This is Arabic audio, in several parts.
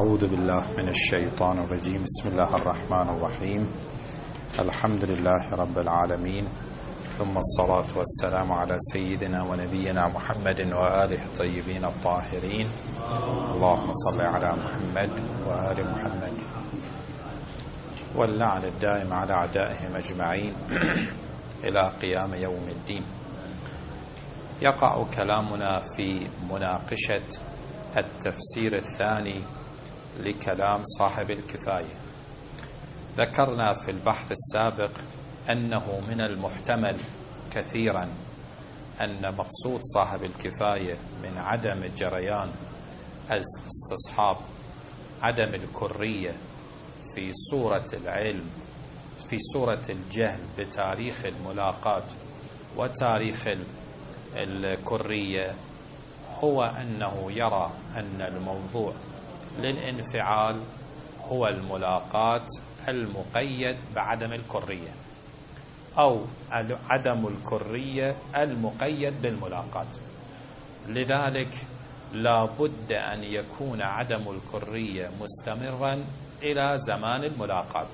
أعوذ بالله من الشيطان الرجيم. بسم الله الرحمن الرحيم. الحمد لله رب العالمين، ثم الصلاة والسلام على سيدنا ونبينا محمد وآله الطيبين الطاهرين. اللهم صل على محمد وآل محمد، واللعن الدائم على أعدائهم أجمعين إلى قيام يوم الدين. يقع كلامنا في مناقشة التفسير الثاني لكلام صاحب الكفاية. ذكرنا في البحث السابق أنه من المحتمل كثيرا أن مقصود صاحب الكفاية من عدم الجريان استصحاب عدم الكرية في صورة العلم، في صورة الجهل بتاريخ الملاقات وتاريخ الكرية، هو أنه يرى أن الموضوع للانفعال هو الملاقات المقيد بعدم الكرية، أو عدم الكرية المقيد بالملاقات. لذلك لا بد أن يكون عدم الكرية مستمرا إلى زمان الملاقات.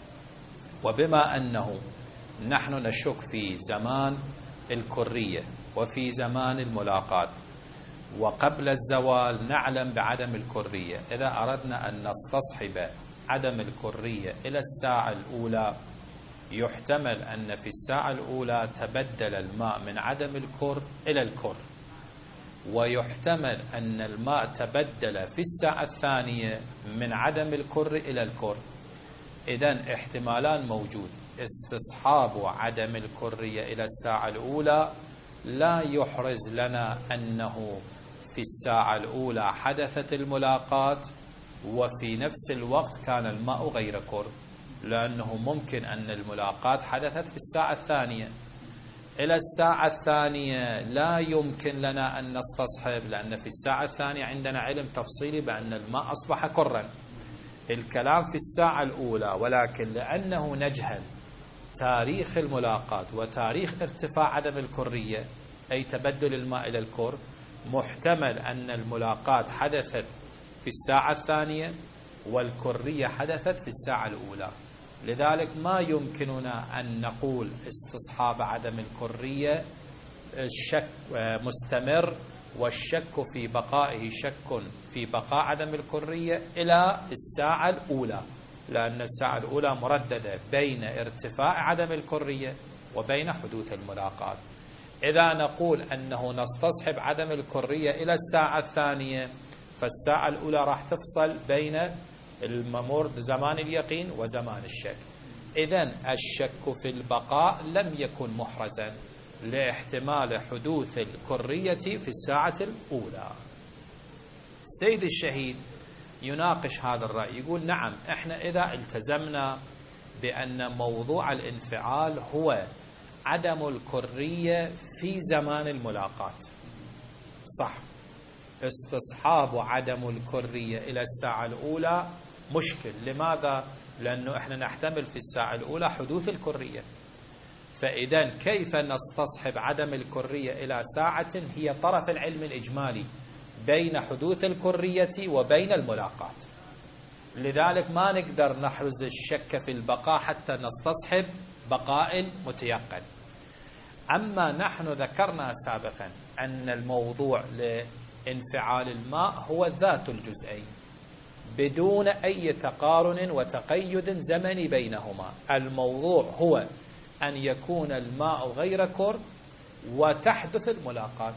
وبما أنه نحن نشك في زمان الكرية وفي زمان الملاقات، وقبل الزوال نعلم بعدم الكرية، إذا أردنا أن نستصحب عدم الكرية إلى الساعة الأولى، يحتمل أن في الساعة الأولى تبدل الماء من عدم الكر إلى الكر، ويحتمل أن الماء تبدل في الساعة الثانية من عدم الكر إلى الكر. إذن احتمالان موجود: استصحاب عدم الكرية إلى الساعة الأولى لا يحرز لنا أنه في الساعة الأولى حدثت الملاقات وفي نفس الوقت كان الماء غير كر، لأنه ممكن أن الملاقات حدثت في الساعة الثانية. إلى الساعة الثانية لا يمكن لنا أن نستصحب، لأن في الساعة الثانية عندنا علم تفصيلي بأن الماء أصبح كرا. الكلام في الساعة الأولى، ولكن لأنه نجهل تاريخ الملاقات وتاريخ ارتفاع عدم الكرية، أي تبدل الماء إلى الكر، محتمل أن الملاقات حدثت في الساعة الثانية والكرية حدثت في الساعة الأولى. لذلك ما يمكننا أن نقول استصحاب عدم الكرية الشك مستمر، والشك في بقائه شك في بقاء عدم الكرية إلى الساعة الأولى، لأن الساعة الأولى مرددة بين ارتفاع عدم الكرية وبين حدوث الملاقات. إذا نقول أنه نستصحب عدم الكرية إلى الساعة الثانية، فالساعة الأولى راح تفصل بين الممر زمان اليقين وزمان الشك. إذن الشك في البقاء لم يكن محرزا لاحتمال حدوث الكرية في الساعة الأولى. السيد الشهيد يناقش هذا الرأي، يقول: نعم، احنا إذا التزمنا بأن موضوع الانفعال هو عدم الكرية في زمان الملاقات، صح، استصحاب عدم الكرية إلى الساعة الأولى مشكل. لماذا؟ لأنه احنا نحتمل في الساعة الأولى حدوث الكرية، فإذا كيف نستصحب عدم الكرية إلى ساعة هي طرف العلم الإجمالي بين حدوث الكرية وبين الملاقات؟ لذلك ما نقدر نحرز الشك في البقاء حتى نستصحب بقاء متيقن. أما نحن ذكرنا سابقا أن الموضوع لانفعال الماء هو ذات الجزئين بدون أي تقارن وتقيد زمني بينهما. الموضوع هو أن يكون الماء غير كر وتحدث الملاقات.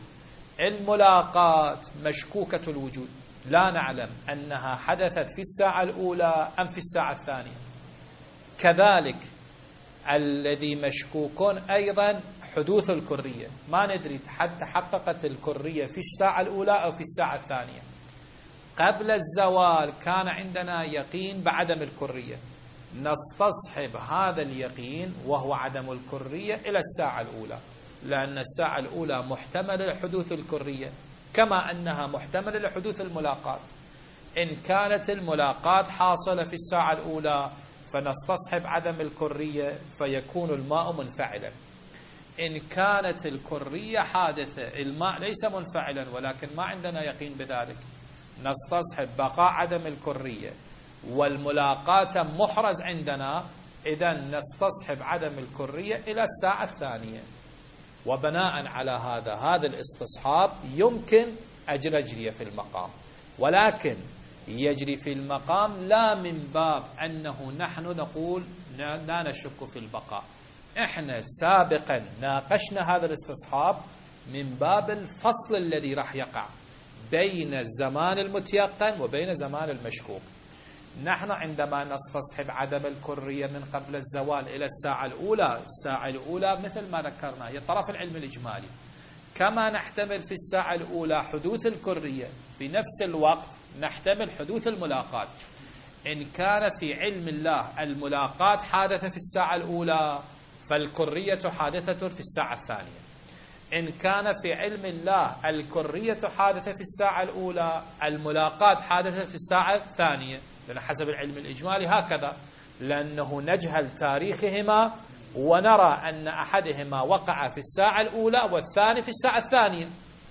الملاقات مشكوكة الوجود، لا نعلم أنها حدثت في الساعة الأولى أم في الساعة الثانية. كذلك الذي مشكوكون أيضا حدوث الكرية، ما ندري حتى حققت الكرية في الساعة الأولى أو في الساعة الثانية. قبل الزوال كان عندنا يقين بعدم الكرية، نستصحب هذا اليقين وهو عدم الكرية إلى الساعة الأولى، لأن الساعة الأولى محتمل لحدوث الكرية كما أنها محتمل لحدوث الملاقات. إن كانت الملاقات حاصلة في الساعة الأولى فنستصحب عدم الكرية فيكون الماء منفعلا. إن كانت الكرية حادثة، الماء ليس منفعلا ولكن ما عندنا يقين بذلك، نستصحب بقاء عدم الكرية والملاقاة محرز عندنا، إذا نستصحب عدم الكرية إلى الساعة الثانية. وبناء على هذا الاستصحاب يمكن أجري في المقام، ولكن يجري في المقام لا من باب أنه نحن نقول لا نشك في البقاء. احنا سابقا ناقشنا هذا الاستصحاب من باب الفصل الذي راح يقع بين الزمان المتيقن وبين زمان المشكوك. نحن عندما نستصحب عدم الكرية من قبل الزوال إلى الساعة الأولى مثل ما ذكرنا هي طرف العلم الإجمالي، كما نحتمل في الساعة الأولى حدوث الكرية في نفس الوقت نحتمل حدوث الملاقات. إن كان في علم الله الملاقات حادثة في الساعة الأولى فالكرية حادثة في الساعة الثانية. إن كان في علم الله الكرية حادثة في الساعة الأولى الملاقات حادثة في الساعة الثانية، لأن حسب العلم الإجمالي هكذا، لأنه نجهل تاريخهما ونرى أن أحدهما وقع في الساعة الأولى والثاني في الساعة الثانية.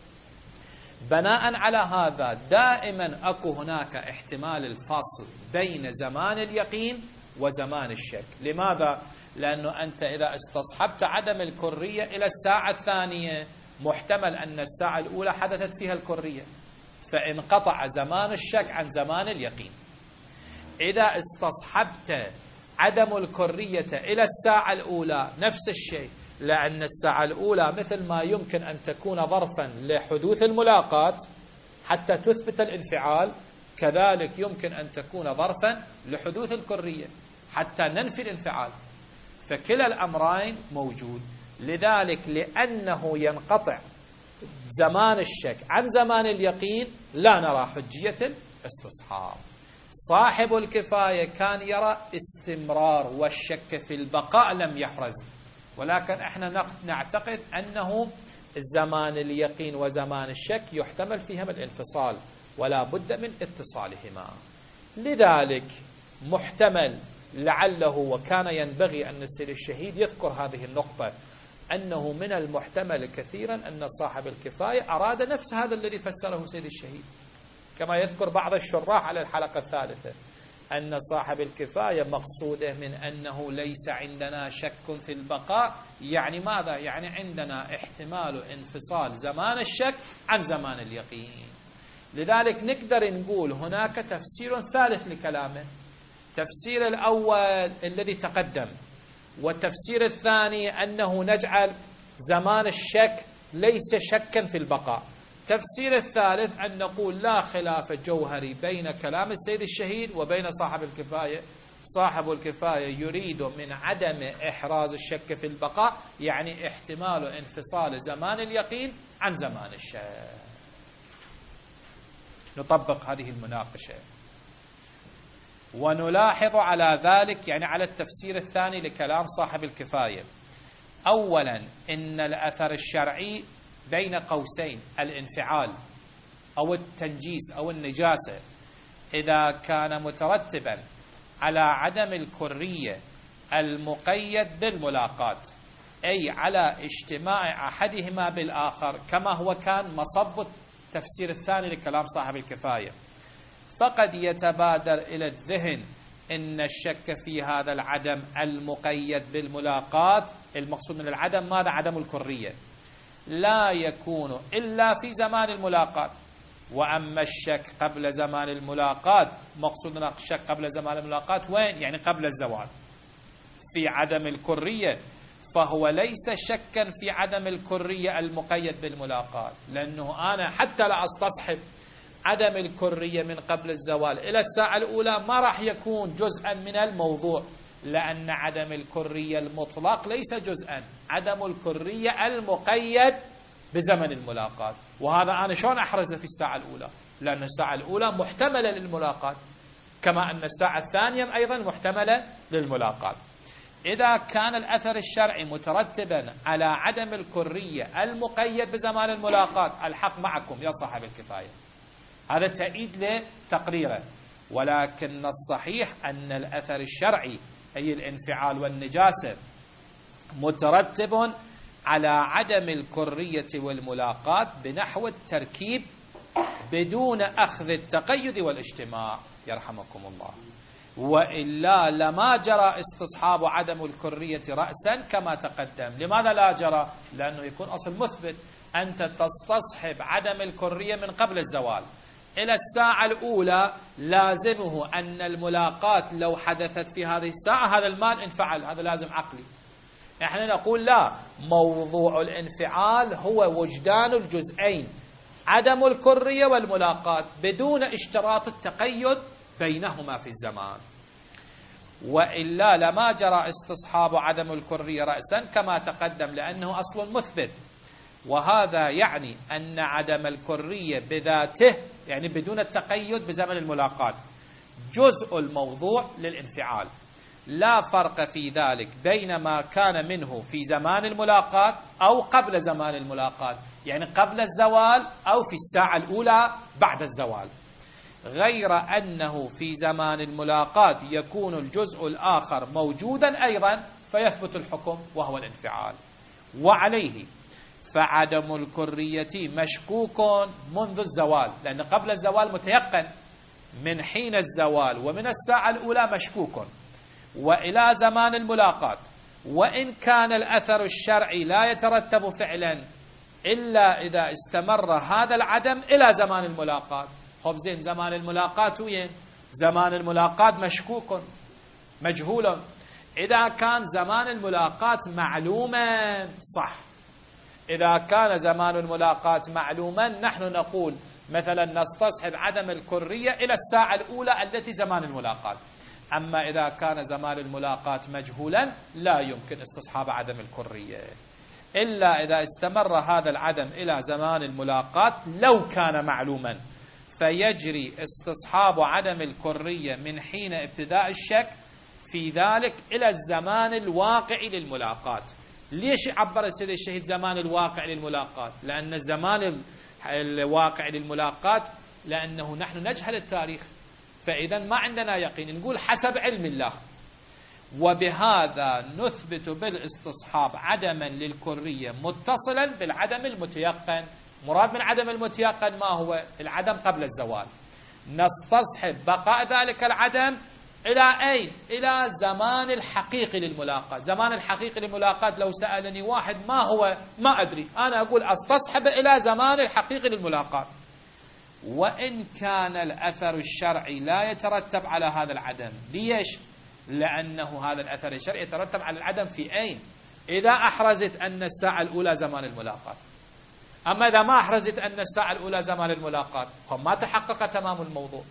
بناء على هذا دائما أكو هناك احتمال الفصل بين زمان اليقين وزمان الشك. لماذا؟ لأنه أنت إذا استصحبت عدم الكرية إلى الساعة الثانية محتمل أن الساعة الأولى حدثت فيها الكرية، فانقطع زمان الشك عن زمان اليقين. إذا استصحبت عدم الكرية إلى الساعة الأولى نفس الشيء، لأن الساعة الأولى مثل ما يمكن أن تكون ظرفا لحدوث الملاقات حتى تثبت الانفعال، كذلك يمكن أن تكون ظرفا لحدوث الكرية حتى ننفي الانفعال، فكلا الأمرين موجود. لذلك لأنه ينقطع زمان الشك عن زمان اليقين لا نرى حجية الاستصحاب. صاحب الكفاية كان يرى استمرار والشك في البقاء لم يحرز، ولكن احنا نعتقد أنه زمان اليقين وزمان الشك يحتمل فيهما الانفصال ولا بد من اتصالهما. لذلك محتمل لعله وكان ينبغي أن السيد الشهيد يذكر هذه النقطة، أنه من المحتمل كثيرا أن صاحب الكفاية أراد نفس هذا الذي فسره سيد الشهيد، كما يذكر بعض الشراح على الحلقة الثالثة أن صاحب الكفاية مقصوده من أنه ليس عندنا شك في البقاء، يعني ماذا؟ يعني عندنا احتمال انفصال زمان الشك عن زمان اليقين. لذلك نقدر نقول هناك تفسير ثالث لكلامه. التفسير الأول الذي تقدم، والتفسير الثاني أنه نجعل زمان الشك ليس شكا في البقاء. التفسير الثالث أن نقول لا خلاف جوهري بين كلام السيد الشهيد وبين صاحب الكفاية. صاحب الكفاية يريد من عدم إحراز الشك في البقاء يعني احتمال انفصال زمان اليقين عن زمان الشك. نطبق هذه المناقشة ونلاحظ على ذلك، يعني على التفسير الثاني لكلام صاحب الكفاية. أولا إن الأثر الشرعي بين قوسين الانفعال أو التنجيس أو النجاسة إذا كان مترتبا على عدم الكرية المقيد بالملاقات، أي على اجتماع أحدهما بالآخر كما هو كان مصب التفسير الثاني لكلام صاحب الكفاية، فقد يتبادر إلى الذهن إن الشك في هذا العدم المقيد بالملاقات، المقصود من العدم ماذا؟ عدم الكرية، لا يكون إلا في زمان الملاقات. وأما الشك قبل زمان الملاقات، مقصود من الشك قبل زمان الملاقات وين؟ يعني قبل الزوال في عدم الكرية، فهو ليس شكا في عدم الكرية المقيد بالملاقات، لأنه أنا حتى لا أستصحب عدم الكرية من قبل الزوال إلى الساعة الأولى ما راح يكون جزءا من الموضوع، لأن عدم الكرية المطلق ليس جزءا، عدم الكرية المقيد بزمن الملاقات. وهذا أنا شلون أحرزه في الساعة الأولى؟ لأن الساعة الأولى محتملة للملاقات كما أن الساعة الثانية أيضا محتملة للملاقات. إذا كان الأثر الشرعي مترتبا على عدم الكرية المقيد بزمان الملاقات، الحق معكم يا صاحب الكفاية، هذا تأييد لتقريره. ولكن الصحيح أن الأثر الشرعي أي الانفعال والنجاسة مترتب على عدم الكرية والملاقات بنحو التركيب بدون أخذ التقيد والاجتماع يرحمكم الله، وإلا لما جرى استصحاب عدم الكرية رأسا كما تقدم. لماذا لا جرى؟ لأنه يكون أصل مثبت. أنت تستصحب عدم الكرية من قبل الزوال إلى الساعة الأولى، لازمه أن الملاقات لو حدثت في هذه الساعة هذا المال انفعل، هذا لازم عقلي. احنا نقول لا، موضوع الانفعال هو وجدان الجزئين، عدم الكرية والملاقات، بدون اشتراط التقيد بينهما في الزمان، وإلا لما جرى استصحاب عدم الكرية رأسا كما تقدم، لأنه أصل مثبت. وهذا يعني أن عدم الكرية بذاته، يعني بدون التقيد بزمن الملاقات، جزء الموضوع للانفعال، لا فرق في ذلك بين ما كان منه في زمان الملاقات أو قبل زمان الملاقات، يعني قبل الزوال أو في الساعة الأولى بعد الزوال، غير أنه في زمان الملاقات يكون الجزء الآخر موجودا أيضا فيثبت الحكم وهو الانفعال. وعليه فعدم الكرية مشكوك منذ الزوال، لأن قبل الزوال متيقن، من حين الزوال ومن الساعة الأولى مشكوك، وإلى زمان الملاقات، وإن كان الأثر الشرعي لا يترتب فعلا إلا إذا استمر هذا العدم إلى زمان الملاقات. خب زين، زمان الملاقات وين؟ زمان الملاقات مشكوك مجهول. إذا كان زمان الملاقات معلوما صح، إذا كان زمان الملاقات معلوما نحن نقول مثلا نستصحب عدم الكرية إلى الساعة الأولى التي زمان الملاقات. أما إذا كان زمان الملاقات مجهولا لا يمكن استصحاب عدم الكرية إلا إذا استمر هذا العدم إلى زمان الملاقات لو كان معلوما، فيجري استصحاب عدم الكرية من حين ابتداء الشك في ذلك إلى الزمان الواقع للملاقات. ليش عبر السيد الشهيد زمان الواقع للملاقات؟ لأن الزمان الواقع للملاقات لأنه نحن نجهل التاريخ، فإذا ما عندنا يقين، نقول حسب علم الله، وبهذا نثبت بالاستصحاب عدما للكرية متصلا بالعدم المتيقن. مراد من عدم المتيقن ما هو؟ العدم قبل الزوال. نستصحب بقاء ذلك العدم إلى أين؟ إلى زمان الحقيقي للملاقات. زمان الحقيقي للملاقات لو سألني واحد ما هو، ما أدري، أنا أقول أستصحب إلى زمان الحقيقي للملاقات. وإن كان الأثر الشرعي لا يترتب على هذا العدم. ليش؟ لأنه هذا الأثر الشرعي يترتب على العدم في أين؟ إذا أحرزت أن الساعة الأولى زمان الملاقات. أما إذا ما أحرزت أن الساعة الأولى زمان الملاقات فما تحقق تمام الموضوع،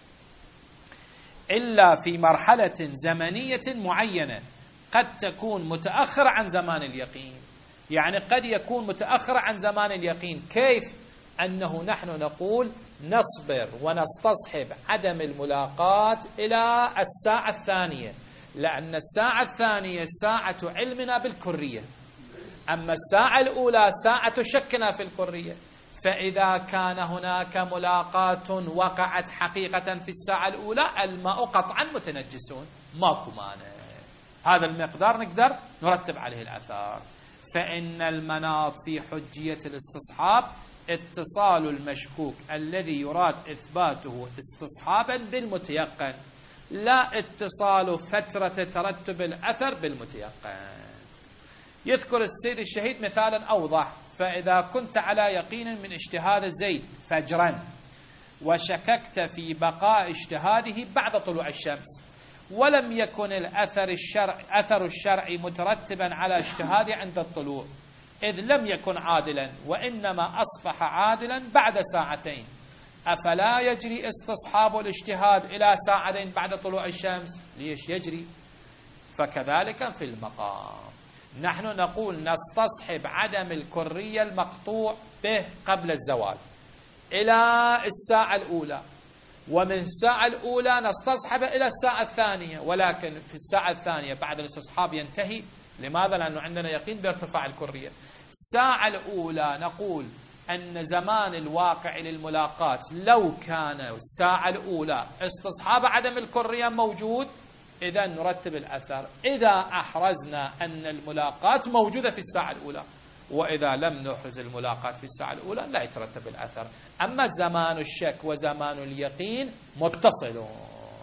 إلا في مرحلة زمنية معينة قد تكون متأخرة عن زمان اليقين. يعني قد يكون متأخر عن زمان اليقين. كيف؟ أنه نحن نقول نصبر ونستصحب عدم الملاقات إلى الساعة الثانية، لأن الساعة الثانية ساعة علمنا بالكرية، أما الساعة الأولى ساعة شكنا في الكرية. فإذا كان هناك ملاقات وقعت حقيقة في الساعة الأولى الماء قطعا متنجسون، ماكو مانع، هذا المقدار نقدر نرتب عليه الآثار. فإن المناط في حجية الاستصحاب اتصال المشكوك الذي يراد إثباته استصحابا بالمتيقن، لا اتصال فترة ترتب الأثر بالمتيقن. يذكر السيد الشهيد مثالا أوضح: فإذا كنت على يقين من اجتهاد زيد فجرا وشككت في بقاء اجتهاده بعد طلوع الشمس، ولم يكن أثر الشرع مترتبا على اجتهاده عند الطلوع، إذ لم يكن عادلا وإنما أصبح عادلا بعد ساعتين، أفلا يجري استصحاب الاجتهاد إلى ساعتين بعد طلوع الشمس؟ ليش يجري؟ فكذلك في المقام نحن نقول نستصحب عدم الكرية المقطوع به قبل الزوال إلى الساعة الأولى، ومن الساعة الأولى نستصحب إلى الساعة الثانية، ولكن في الساعة الثانية بعد الاستصحاب ينتهي. لماذا؟ لأنه عندنا يقين بارتفاع الكرية. الساعة الأولى نقول أن زمان الواقع للملاقات لو كان الساعة الأولى استصحاب عدم الكرية موجود، إذا نرتب الأثر إذا أحرزنا أن الملاقات موجودة في الساعة الأولى، وإذا لم نحرز الملاقات في الساعة الأولى لا يترتب الأثر. أما زمان الشك وزمان اليقين متصلون.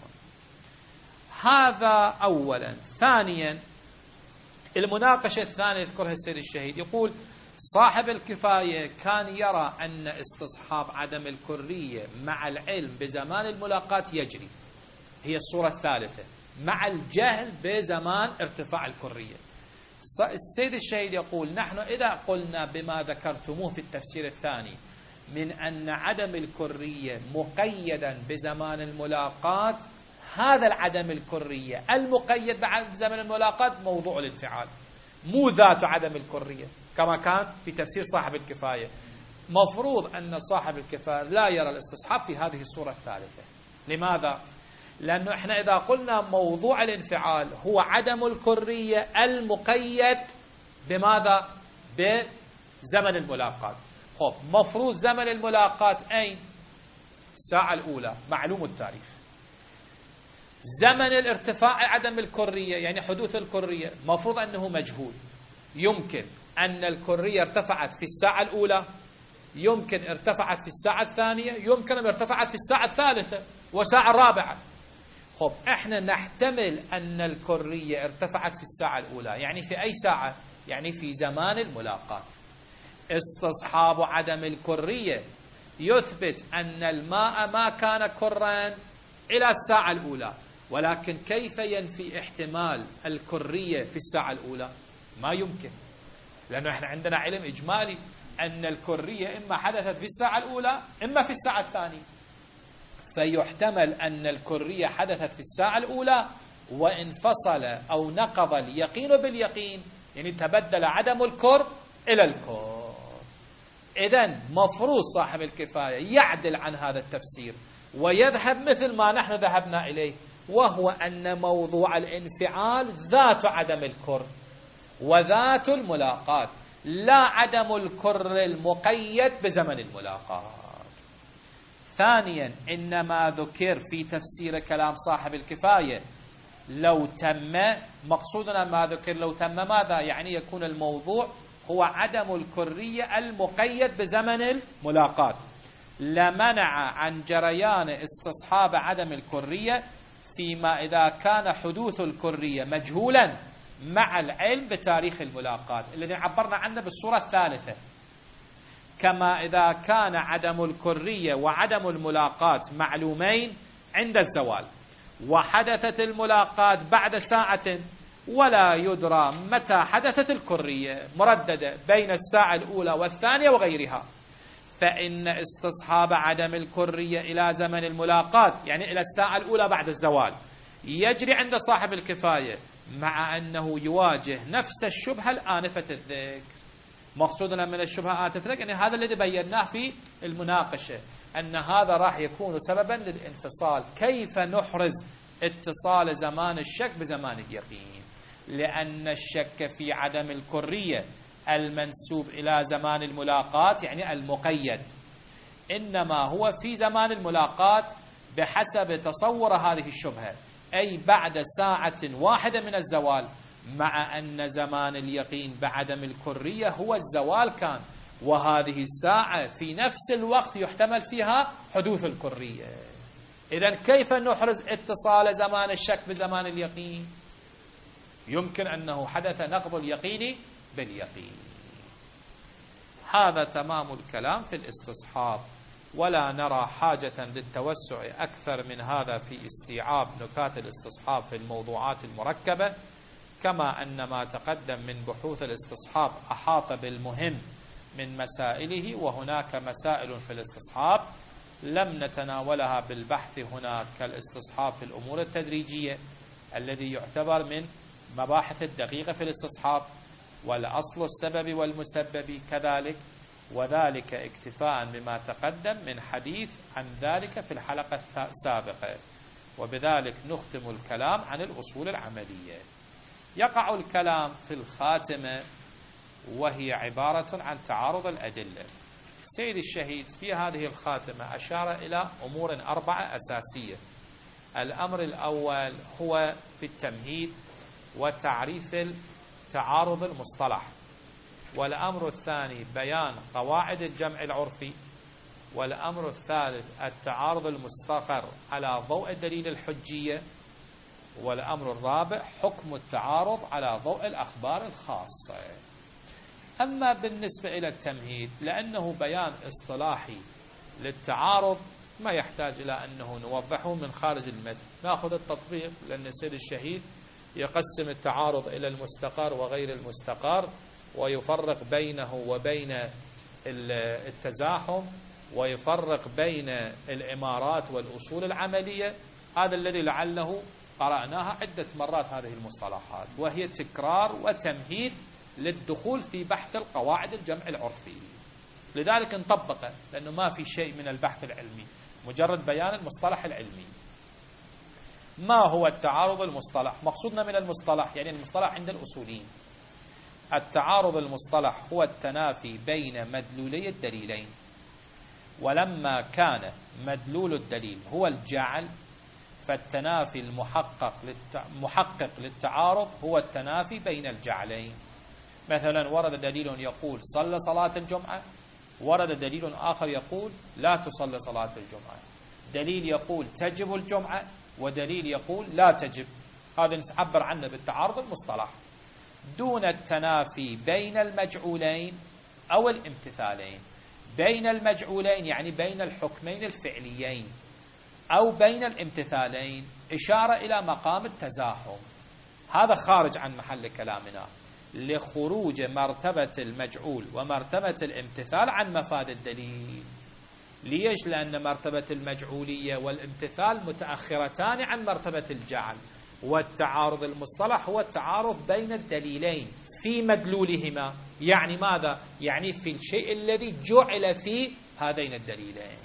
هذا أولا. ثانيا، المناقشة الثانية يذكرها السيد الشهيد، يقول صاحب الكفاية كان يرى أن استصحاب عدم الكرية مع العلم بزمان الملاقات يجري، هي الصورة الثالثة، مع الجهل بزمان ارتفاع الكرية. السيد الشهيد يقول نحن إذا قلنا بما ذكرتموه في التفسير الثاني من أن عدم الكرية مقيدا بزمان الملاقات، هذا العدم الكرية المقيد بزمن الملاقات موضوع الانفعال، مو ذات عدم الكرية كما كان في تفسير صاحب الكفاية. مفروض أن صاحب الكفاية لا يرى الاستصحاب في هذه الصورة الثالثة. لماذا؟ لأنه إحنا إذا قلنا موضوع الانفعال هو عدم الكرية المقيد بماذا؟ بزمن الملاقات. خب مفروض زمن الملاقات أين؟ الساعة الأولى معلوم التاريخ. زمن الارتفاع عدم الكرية يعني حدوث الكرية مفروض أنه مجهول. يمكن أن الكرية ارتفعت في الساعة الأولى، يمكن ارتفعت في الساعة الثانية، يمكن أن ارتفعت في الساعة الثالثة والساعة الرابعة. خب احنا نحتمل أن الكرية ارتفعت في الساعة الأولى، يعني في أي ساعة؟ يعني في زمان الملاقات. استصحاب عدم الكرية يثبت أن الماء ما كان كرا إلى الساعة الأولى، ولكن كيف ينفي احتمال الكرية في الساعة الأولى؟ ما يمكن، لأنه احنا عندنا علم إجمالي أن الكرية إما حدثت في الساعة الأولى إما في الساعة الثانية، فيحتمل أن الكرية حدثت في الساعة الأولى وانفصل أو نقض اليقين باليقين، يعني تبدل عدم الكر إلى الكر. إذن مفروض صاحب الكفاية يعدل عن هذا التفسير ويذهب مثل ما نحن ذهبنا إليه، وهو أن موضوع الانفعال ذات عدم الكر وذات الملاقات، لا عدم الكر المقيد بزمن الملاقات. ثانيا، إنما ذكر في تفسير كلام صاحب الكفاية لو تم، مقصودنا ما ذكر لو تم ماذا؟ يعني يكون الموضوع هو عدم الكرية المقيد بزمن الملاقات، لمنع عن جريان استصحاب عدم الكرية فيما إذا كان حدوث الكرية مجهولا مع العلم بتاريخ الملاقات الذي عبرنا عنه بالصورة الثالثة، كما إذا كان عدم الكرية وعدم الملاقات معلومين عند الزوال، وحدثت الملاقات بعد ساعة ولا يدرى متى حدثت الكرية، مرددة بين الساعة الأولى والثانية وغيرها، فإن استصحاب عدم الكرية إلى زمن الملاقات يعني إلى الساعة الأولى بعد الزوال يجري عند صاحب الكفاية، مع أنه يواجه نفس الشبهة الآنفة الذكر. مقصودنا من الشبهة آنفة الذكر يعني هذا الذي بيناه في المناقشة، أن هذا راح يكون سببا للانفصال. كيف نحرز اتصال زمان الشك بزمان اليقين؟ لأن الشك في عدم الكرية المنسوب إلى زمان الملاقات يعني المقيد، إنما هو في زمان الملاقات بحسب تصور هذه الشبهة، أي بعد ساعة واحدة من الزوال، مع أن زمان اليقين بعدم الكرية هو الزوال كان، وهذه الساعة في نفس الوقت يحتمل فيها حدوث الكرية. إذن كيف نحرز اتصال زمان الشك بزمان اليقين؟ يمكن أنه حدث نقض اليقين باليقين. هذا تمام الكلام في الاستصحاب، ولا نرى حاجة للتوسع أكثر من هذا في استيعاب نكات الاستصحاب في الموضوعات المركبة، كما أن ما تقدم من بحوث الاستصحاب أحاط بالمهم من مسائله، وهناك مسائل في الاستصحاب لم نتناولها بالبحث هنا كالاستصحاب في الأمور التدريجية الذي يعتبر من مباحث الدقيقة في الاستصحاب، والأصل السبب والمسبب كذلك، وذلك اكتفاء بما تقدم من حديث عن ذلك في الحلقة السابقة. وبذلك نختم الكلام عن الأصول العملية. يقع الكلام في الخاتمة وهي عبارة عن تعارض الأدلة. سيد الشهيد في هذه الخاتمة أشار إلى أمور 4 أساسية. الأمر الأول هو في التمهيد وتعريف تعارض المصطلح، والأمر الثاني بيان قواعد الجمع العرفي، والأمر الثالث التعارض المستقر على ضوء دليل الحجية، والأمر الرابع حكم التعارض على ضوء الأخبار الخاصة. أما بالنسبة إلى التمهيد لأنه بيان اصطلاحي للتعارض ما يحتاج إلى أنه نوضحه من خارج المتن، نأخذ التطبيق، لأن السيد الشهيد يقسم التعارض إلى المستقر وغير المستقر، ويفرق بينه وبين التزاحم، ويفرق بين الإمارات والأصول العملية. هذا الذي لعله قرأناها عدة مرات هذه المصطلحات، وهي تكرار وتمهيد للدخول في بحث القواعد الجمع العرفي. لذلك نطبقه، لأنه ما في شيء من البحث العلمي، مجرد بيان المصطلح العلمي. ما هو التعارض المصطلح؟ مقصودنا من المصطلح يعني المصطلح عند الأصوليين. التعارض المصطلح هو التنافي بين مدلولي الدليلين، ولما كان مدلول الدليل هو الجعل فالتنافي المحقق للتعارض هو التنافي بين الجعلين. مثلا ورد دليل يقول صلى صلاة الجمعة، ورد دليل آخر يقول لا تصلي صلاة الجمعة، دليل يقول تجب الجمعة ودليل يقول لا تجب. هذا نعبر عنه بالتعارض المصطلح، دون التنافي بين المجعولين أو الامتثالين. بين المجعولين يعني بين الحكمين الفعليين، أو بين الامتثالين إشارة إلى مقام التزاحم. هذا خارج عن محل كلامنا لخروج مرتبة المجعول ومرتبة الامتثال عن مفاد الدليل. ليش؟ لأن مرتبة المجعولية والامتثال متأخرتان عن مرتبة الجعل، والتعارض المصطلح هو التعارض بين الدليلين في مدلولهما. يعني ماذا؟ يعني في الشيء الذي جعل في هذين الدليلين.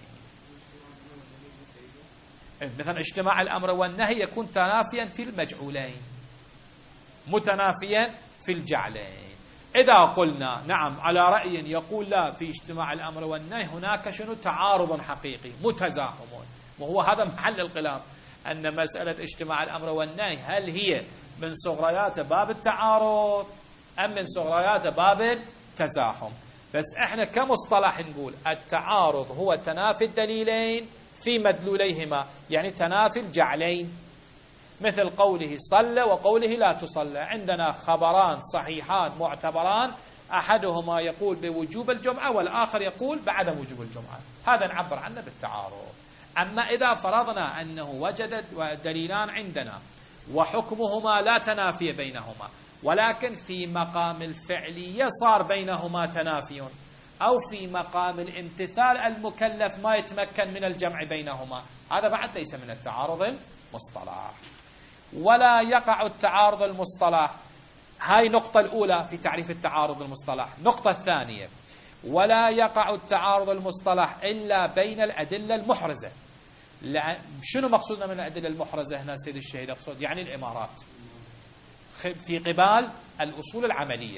مثلا اجتماع الأمر والنهي يكون تنافيا في المجعولين متنافيا في الجعلين. إذا قلنا نعم على رأي يقول لا، في اجتماع الأمر والنهي هناك شنو تعارض حقيقي متزاحمون، وهو هذا محل الخلاف، أن مسألة اجتماع الأمر والنهي هل هي من صغريات باب التعارض أم من صغريات باب التزاحم. بس احنا كمصطلح نقول التعارض هو تنافي الدليلين في مدلوليهما، يعني تنافي الجعلين، مثل قوله صلى وقوله لا تصلى. عندنا خبران صحيحان معتبران، أحدهما يقول بوجوب الجمعة والآخر يقول بعدم وجوب الجمعة، هذا نعبر عنه بالتعارض. أما إذا فرضنا أنه وجد دليلان عندنا وحكمهما لا تنافي بينهما، ولكن في مقام الفعلية صار بينهما تنافي، أو في مقام الامتثال المكلف ما يتمكن من الجمع بينهما، هذا بعد ليس من التعارض المصطلح. ولا يقع التعارض المصطلح، هاي نقطة الأولى في تعريف التعارض المصطلح. نقطة الثانية، ولا يقع التعارض المصطلح إلا بين الأدلة المحرزة. شنو مقصودنا من الأدلة المحرزة هنا سيد الشهيد؟ أقصد يعني الإمارات في قبال الأصول العملية،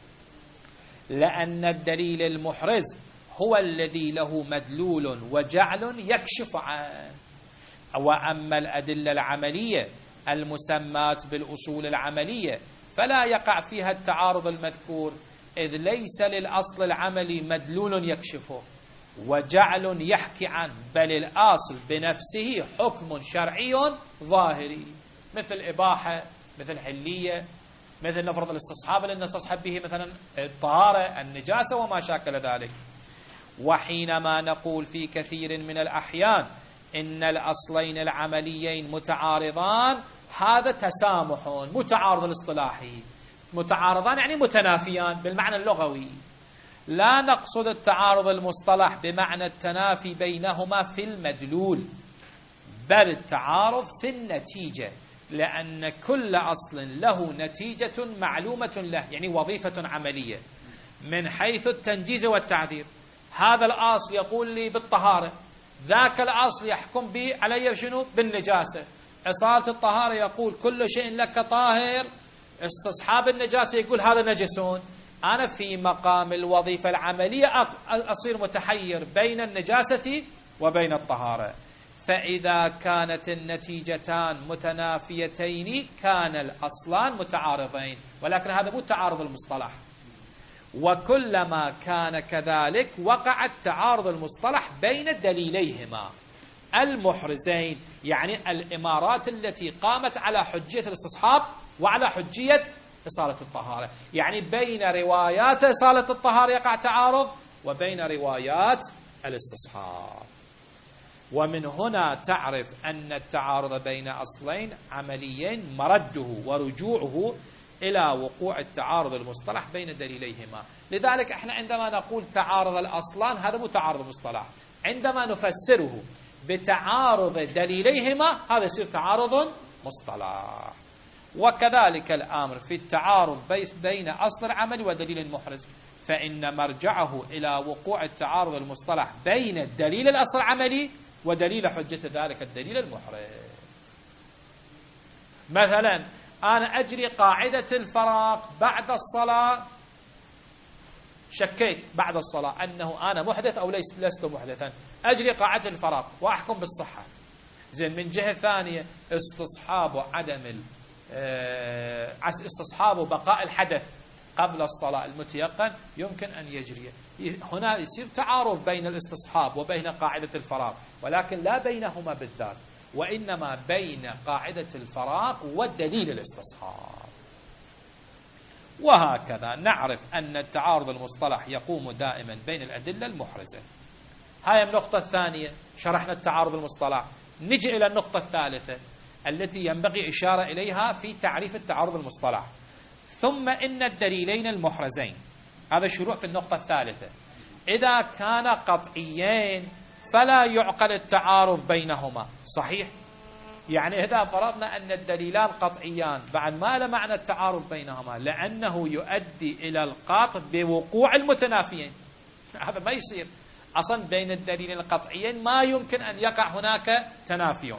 لأن الدليل المحرز هو الذي له مدلول وجعل يكشف عنه. وأما الأدلة العملية المسمات بالأصول العملية فلا يقع فيها التعارض المذكور، إذ ليس للأصل العملي مدلول يكشفه وجعل يحكي عنه، بل الأصل بنفسه حكم شرعي ظاهري، مثل إباحة، مثل حلية، مثل نفرض الاستصحاب اللي نستصحب به مثلا الطهارة، النجاسة وما شاكل ذلك. وحينما نقول في كثير من الأحيان إن الأصلين العمليين متعارضان، هذا تسامح متعارض الاصطلاحي. متعارضان يعني متنافيان بالمعنى اللغوي، لا نقصد التعارض المصطلح بمعنى التنافي بينهما في المدلول، بل التعارض في النتيجة، لأن كل أصل له نتيجة معلومة له، يعني وظيفة عملية من حيث التنجيز والتعذير. هذا الأصل يقول لي بالطهارة، ذاك الأصل يحكم بي علي شنو؟ بالنجاسة. إصالة الطهارة يقول كل شيء لك طاهر، استصحاب النجاسة يقول هذا نجسون. أنا في مقام الوظيفة العملية أصير متحير بين النجاسة وبين الطهارة. فإذا كانت النتيجتان متنافيتين كان الأصلان متعارضين، ولكن هذا مو تعارض المصطلح. وكلما كان كذلك وقع التعارض المصطلح بين دليليهما المحرزين، يعني الإمارات التي قامت على حجية الاستصحاب وعلى حجية إصالة الطهارة، يعني بين روايات إصالة الطهارة يقع تعارض وبين روايات الاستصحاب. ومن هنا تعرف أن التعارض بين أصلين عمليين مرده ورجوعه إلى وقوع التعارض المصطلح بين دليليهما. لذلك احنا عندما نقول تعارض الأصلان هذا مو تعارض مصطلح، عندما نفسره بتعارض دليليهما هذا يصير تعارض مصطلح. وكذلك الأمر في التعارض بين أصل العمل ودليل المحرز، فإن مرجعه إلى وقوع التعارض المصطلح بين الدليل الأصل العملي ودليل حجة ذلك الدليل المحرز. مثلا أنا أجري قاعدة الفراق بعد الصلاة، شكيت بعد الصلاة أنه أنا محدث أو لست محدثا، أجري قاعدة الفراق وأحكم بالصحة. زين، من جهة ثانية استصحاب بقاء الحدث قبل الصلاة المتيقن يمكن أن يجري. هنا يصير تعارض بين الاستصحاب وبين قاعدة الفراق، ولكن لا بينهما بالذات، وإنما بين قاعدة الفراق والدليل الاستصحاب. وهكذا نعرف أن التعارض المصطلح يقوم دائما بين الأدلة المحرزة. هاي النقطة الثانية، شرحنا التعارض المصطلح. نجي إلى النقطة الثالثة التي ينبغي إشارة إليها في تعريف التعارض المصطلح. ثم إن الدليلين المحرزين، هذا شروع في النقطة الثالثة، إذا كان قطعيين فلا يعقل التعارض بينهما. صحيح؟ يعني إذا فرضنا أن الدليلان قطعيان بعد ما له معنى التعارض بينهما، لأنه يؤدي إلى القطع بوقوع المتنافيين. هذا ما يصير أصلا بين الدليلين القطعيين، ما يمكن أن يقع هناك تنافي.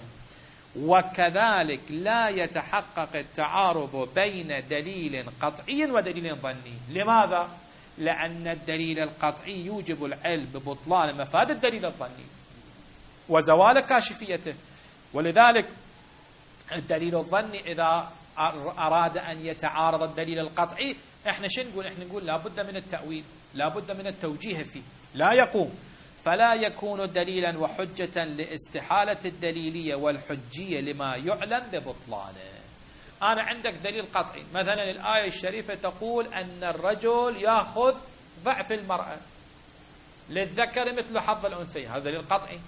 وكذلك لا يتحقق التعارض بين دليل قطعي ودليل ظني. لماذا؟ لأن الدليل القطعي يوجب العلم ببطلان مفاد الدليل الظني وزوال كاشفيته. ولذلك الدليل الظني إذا أراد أن يتعارض الدليل القطعي، احنا شو نقول؟ احنا نقول لابد من التأويل، لابد من التوجيه فيه، لا يقوم. فلا يكون دليلا وحجة لاستحالة الدليلية والحجية لما يعلم ببطلانه. أنا عندك دليل قطعي، مثلا الآية الشريفة تقول أن الرجل يأخذ ضعف المرأة، للذكر مثل حظ الأنثيين، هذا دليل قطعي.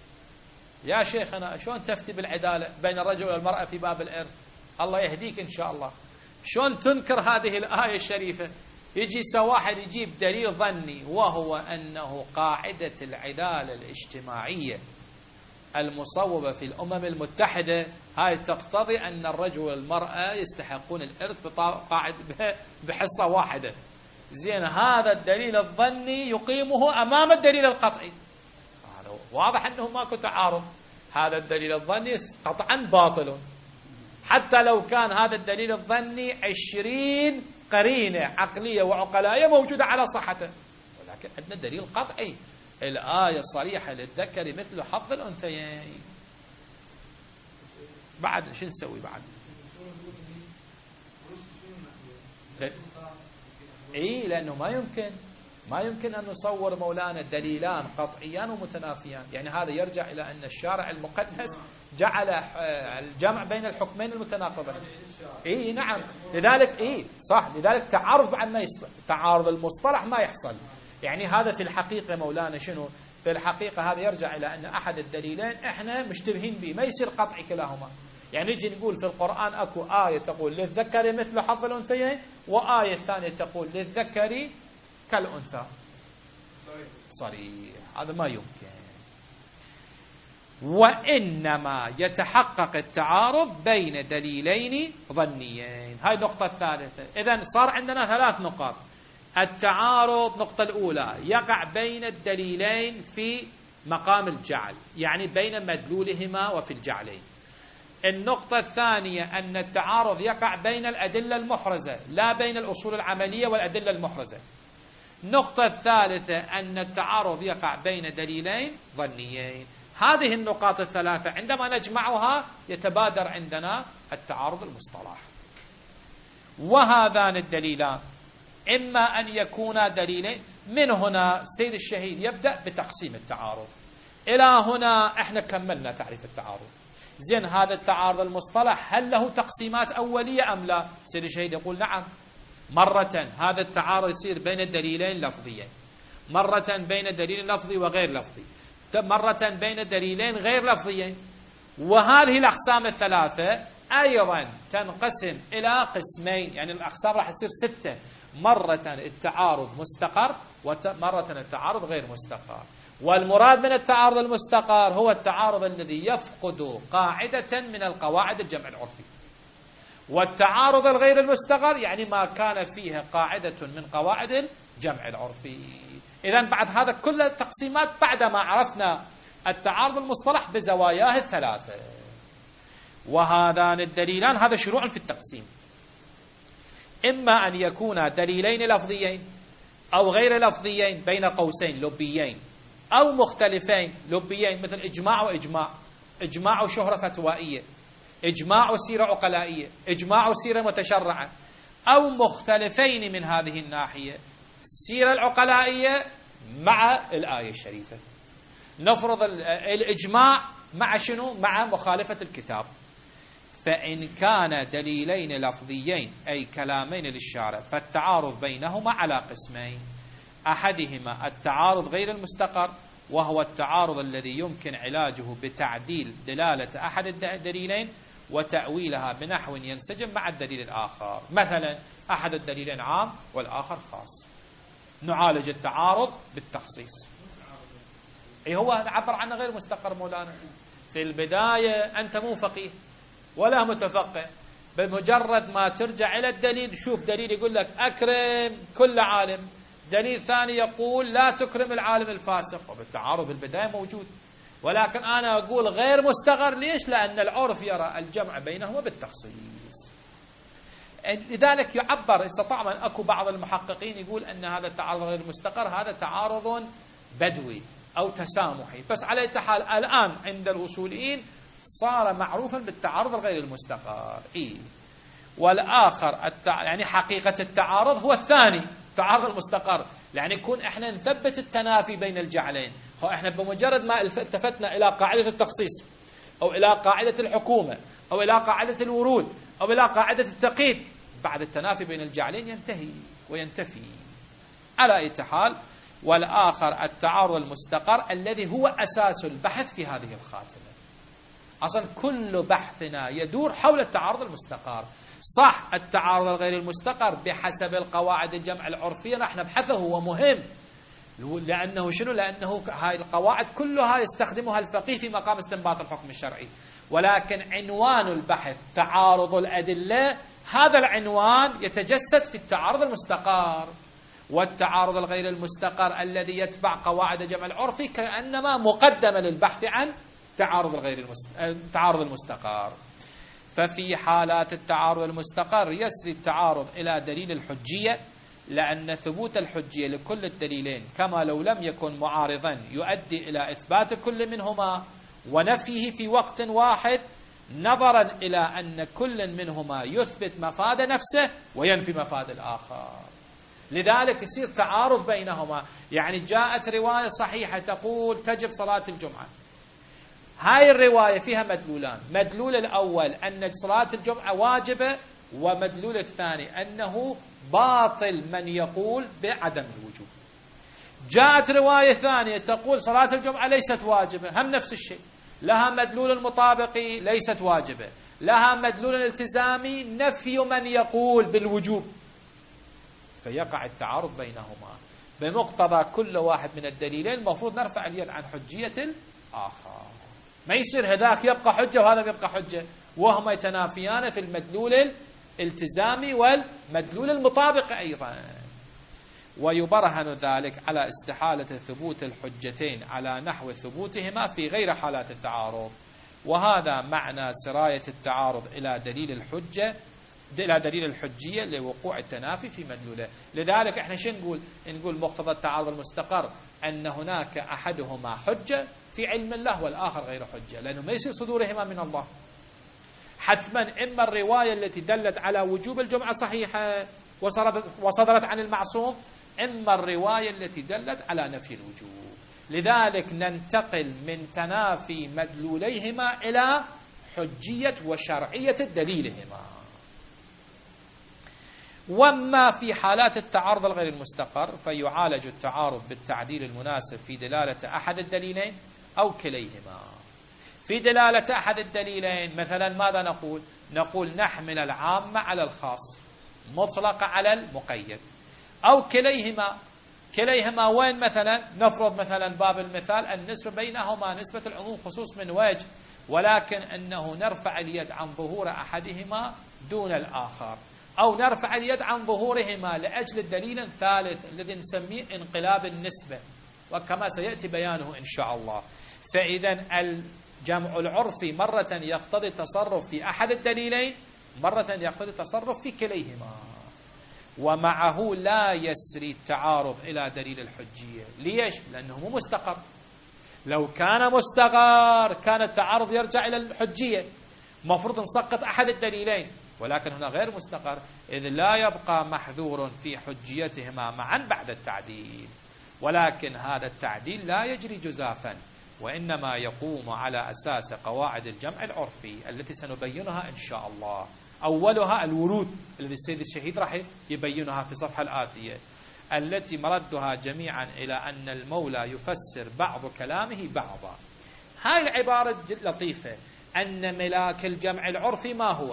يا شيخنا شلون تفتي بالعدالة بين الرجل والمرأة في باب الإرث؟ الله يهديك إن شاء الله. شلون تنكر هذه الآية الشريفة؟ يجي واحد يجيب دليل ظني، وهو أنه قاعدة العدالة الاجتماعية المصوبة في الأمم المتحدة هاي تقتضي أن الرجل والمرأة يستحقون الإرث بحصة واحدة. زين، هذا الدليل الظني يقيمه أمام الدليل القطعي، واضح أنه ماكو تعارض. هذا الدليل الظني قطعا باطل، حتى لو كان هذا الدليل الظني 20 قرينة عقلية وعقلائية موجودة على صحته، ولكن عندنا دليل قطعي، الآية صريحة للذكر مثل حظ الأنثيين. بعد شو نسوي بعد؟ اي، لأنه ما يمكن أن نصور مولانا دليلان قطعيان ومتنافيان. يعني هذا يرجع إلى أن الشارع المقدس جعل الجمع بين الحكمين المتناقضين. اي نعم، لذلك صح، لذلك تعارض بعد ما يصل، تعارض المصطلح ما يحصل. يعني هذا في الحقيقة مولانا شنو؟ في الحقيقة هذا يرجع إلى أن أحد الدليلين إحنا مشتبهين به، ما يصير قطعي كلاهما. يعني نجي نقول في القرآن أكو آية تقول للذكر مثل حظ الأنثيين، وآية ثانية تقول للذكر كالأنثى. صريح، هذا ما يمكن. وإنما يتحقق التعارض بين دليلين ظنيين. هاي النقطة الثالثة. إذن صار عندنا 3 نقاط. التعارض، النقطة الأولى، يقع بين الدليلين في مقام الجعل، يعني بين مدلولهما وفي الجعلين. النقطة الثانية أن التعارض يقع بين الأدلة المحرزة، لا بين الأصول العملية والأدلة المحرزة. النقطة الثالثة أن التعارض يقع بين دليلين ظنيين. هذه النقاط الثلاثة عندما نجمعها يتبادر عندنا التعارض المصطلح. وهذان الدليلان إما أن يكونا دليلين. من هنا سيد الشهيد يبدأ بتقسيم التعارض. إلى هنا احنا كملنا تعريف التعارض. زين، هذا التعارض المصطلح هل له تقسيمات أولية أم لا؟ سيد الشهيد يقول نعم. مرة هذا التعارض يصير بين الدليلين لفظيين، مرة بين دليل لفظي وغير لفظي، مرة بين دليلين غير لفظيين. وهذه الأقسام الثلاثة أيضا تنقسم إلى قسمين، يعني الأقسام راح تصير 6. مرة التعارض مستقر، ومرة التعارض غير مستقر. والمراد من التعارض المستقر هو التعارض الذي يفقد قاعدة من القواعد الجمع العرفي. والتعارض الغير المستقر يعني ما كان فيه قاعدة من قواعد الجمع العرفي. إذن بعد هذا كل التقسيمات بعدما عرفنا التعارض المصطلح بزواياه الثلاثة. وهذان الدليلان هذا شروع في التقسيم، إما أن يكونا دليلين لفظيين أو غير لفظيين بين قوسين لبيين، أو مختلفين لبيين مثل إجماع وإجماع، إجماع وشهرة فتوائية، إجماع وسيرة عقلائية، إجماع وسيرة متشرعة، أو مختلفين من هذه الناحية، السيرة العقلائية مع الآية الشريفة. نفرض الإجماع مع شنو؟ مع مخالفة الكتاب. فإن كان دليلين لفظيين أي كلامين للشارع فالتعارض بينهما على قسمين. أحدهما التعارض غير المستقر، وهو التعارض الذي يمكن علاجه بتعديل دلالة أحد الدليلين وتأويلها بنحو ينسجم مع الدليل الآخر. مثلا أحد الدليلين عام والآخر خاص، نعالج التعارض بالتخصيص. أي هو عبر عنه غير مستقر مولانا. في البداية أنت مو فقيه ولا متفقه، بمجرد ما ترجع إلى الدليل، شوف دليل يقول لك أكرم كل عالم، دليل ثاني يقول لا تكرم العالم الفاسق، وبالتعارض في البداية موجود. ولكن أنا أقول غير مستقر، ليش؟ لأن العرف يرى الجمع بينهما بالتخصيص. لذلك يعبر، استطاع من أكو بعض المحققين يقول أن هذا التعارض غير مستقر هذا تعارض بدوي أو تسامحي. بس على أي حال الآن عند الوصوليين صار معروفا بالتعارض الغير المستقر. والآخر يعني حقيقة التعارض هو الثاني، التعارض المستقر، يعني يكون احنا نثبت التنافي بين الجعلين. احنا بمجرد ما التفتنا إلى قاعدة التخصيص أو إلى قاعدة الحكومة أو إلى قاعدة الورود أو إلى قاعدة التقييد، بعد التنافي بين الجعلين ينتهي وينتفي. على أي حال، والآخر التعارض المستقر الذي هو أساس البحث في هذه الخاتمة. أصلا كل بحثنا يدور حول التعارض المستقر. صح التعارض الغير المستقر بحسب القواعد الجمع العرفية نحن نبحثه، هو مهم، لأنه شنو؟ لأنه هاي القواعد كلها يستخدمها الفقيه في مقام استنباط الحكم الشرعي. ولكن عنوان البحث تعارض الأدلة، هذا العنوان يتجسد في التعارض المستقر. والتعارض الغير المستقر الذي يتبع قواعد الجمع العرفي كأنما مقدمة للبحث عن التعارض المستقر. ففي حالات التعارض المستقر يسري التعارض إلى دليل الحجية، لأن ثبوت الحجية لكل الدليلين كما لو لم يكن معارضا يؤدي إلى إثبات كل منهما ونفيه في وقت واحد، نظرا إلى أن كل منهما يثبت مفاد نفسه وينفي مفاد الآخر. لذلك يصير تعارض بينهما. يعني جاءت رواية صحيحة تقول تجب صلاة الجمعة، هاي الرواية فيها مدلولان، مدلول الأول أن صلاة الجمعة واجبة، ومدلول الثاني أنه باطل من يقول بعدم الوجوب. جاءت رواية ثانية تقول صلاة الجمعة ليست واجبة، هم نفس الشيء، لها مدلول المطابقي ليست واجبة، لها مدلول الالتزامي نفي من يقول بالوجوب، فيقع التعارض بينهما. بمقتضى كل واحد من الدليلين المفروض نرفع اليد عن حجية الآخر، ما يصير هذاك يبقى حجة وهذا يبقى حجة وهما يتنافيان في المدلول الالتزامي والمدلول المطابق أيضا. ويبرهن ذلك على استحالة ثبوت الحجتين على نحو ثبوتهما في غير حالات التعارض. وهذا معنى سراية التعارض إلى دليل الحجة، إلى دليل الحجية لوقوع التنافي في مدلوله. لذلك احنا شو نقول مقتضى التعارض المستقر أن هناك أحدهما حجة في علم الله والآخر غير حجة، لأنه ما يصير صدورهما من الله. حتما إما الرواية التي دلت على وجوب الجمعة صحيحة وصدرت عن المعصوم، إما الرواية التي دلت على نفي الوجوب. لذلك ننتقل من تنافي مدلوليهما إلى حجية وشرعية دليلهما. وأما في حالات التعارض الغير المستقر فيعالج التعارض بالتعديل المناسب في دلالة أحد الدليلين أو كليهما. في دلالة أحد الدليلين مثلا ماذا نقول؟ نقول نحمل العام على الخاص، مطلق على المقيد، أو كليهما وين؟ مثلا نفرض مثلا باب المثال النسبة بينهما نسبة العموم خصوص من وجه، ولكن أنه نرفع اليد عن ظهور أحدهما دون الآخر، أو نرفع اليد عن ظهورهما لأجل الدليل الثالث الذي نسميه انقلاب النسبة، وكما سيأتي بيانه إن شاء الله. فإذا الجمع العرفي مرة يقتضي التصرف في أحد الدليلين، مرة يقتضي التصرف في كليهما، ومعه لا يسري التعارض إلى دليل الحجية. ليش؟ لأنه مو مستقر. لو كان مستقر كان التعارض يرجع إلى الحجية، مفروض نسقط أحد الدليلين، ولكن هنا غير مستقر، إذ لا يبقى محذور في حجيتهما معا بعد التعديل. ولكن هذا التعديل لا يجري جزافا، وإنما يقوم على أساس قواعد الجمع العرفي التي سنبينها إن شاء الله. أولها الورود الذي السيد الشهيد راح يبينها في الصفحة الآتية، التي مردها جميعا إلى أن المولى يفسر بعض كلامه بعضا. هاي العبارة لطيفة، أن ملاك الجمع العرفي ما هو؟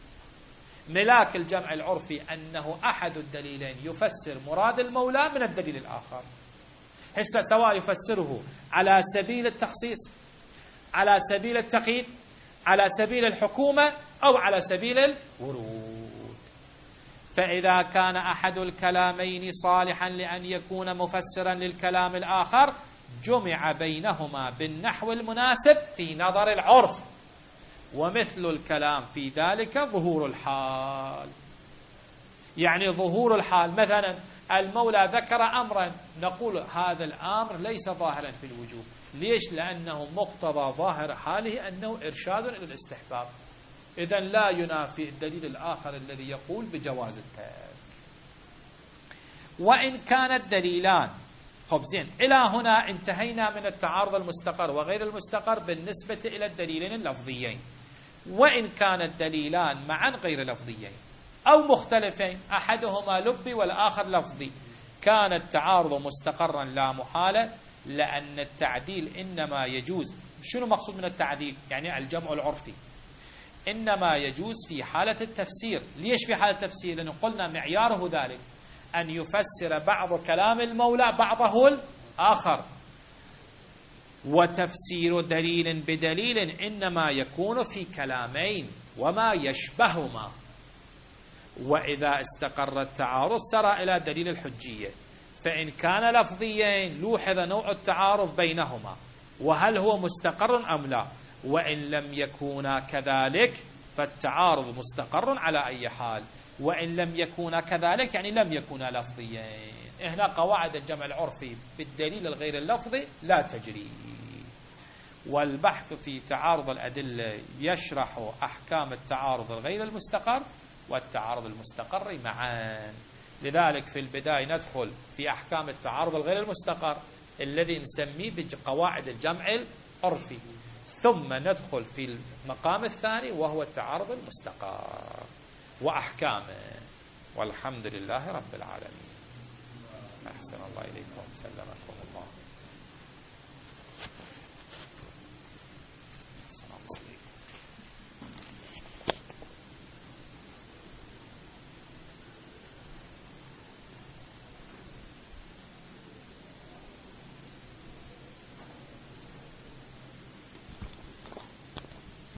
ملاك الجمع العرفي أنه أحد الدليلين يفسر مراد المولى من الدليل الآخر. هسه سواء يفسره على سبيل التخصيص، على سبيل التقييد، على سبيل الحكومة، أو على سبيل الورود. فإذا كان أحد الكلامين صالحا لأن يكون مفسرا للكلام الآخر جمع بينهما بالنحو المناسب في نظر العرف، ومثل الكلام في ذلك ظهور الحال. يعني ظهور الحال، مثلا المولى ذكر أمرا نقول هذا الأمر ليس ظاهرا في الوجوب. ليش؟ لأنه مقتضى ظاهر حاله أنه إرشاد إلى الاستحباب، إذن لا ينافي الدليل الآخر الذي يقول بجواز الترك. وإن كان الدليلان زين، إلى هنا انتهينا من التعارض المستقر وغير المستقر بالنسبة إلى الدليلين اللفظيين. وإن كان الدليلان معا غير لفظيين أو مختلفين، أحدهما لفظي والآخر لفظي، كان التعارض مستقرا لا محالة، لأن التعديل إنما يجوز. شنو مقصود من التعديل؟ يعني الجمع العرفي إنما يجوز في حالة التفسير. ليش في حالة التفسير؟ لأنه قلنا معياره ذلك أن يفسر بعض كلام المولى بعضه الآخر، وتفسير دليل بدليل إنما يكون في كلامين وما يشبههما. وإذا استقر التعارض سرى إلى دليل الحجية، فإن كان لفظيين لوحظ نوع التعارض بينهما وهل هو مستقر أم لا. وإن لم يكونا كذلك فالتعارض مستقر على أي حال، وإن لم يكونا كذلك يعني لم يكونا لفظيين. هنا قواعد الجمع العرفي بالدليل الغير اللفظي لا تجري. والبحث في تعارض الأدلة يشرح أحكام التعارض الغير المستقر والتعارض المستقر معا. لذلك في البداية ندخل في أحكام التعارض الغير المستقر الذي نسميه بقواعد الجمع العرفي، ثم ندخل في المقام الثاني وهو التعارض المستقر وأحكامه. والحمد لله رب العالمين. أحسن الله إليكم، سلمكم.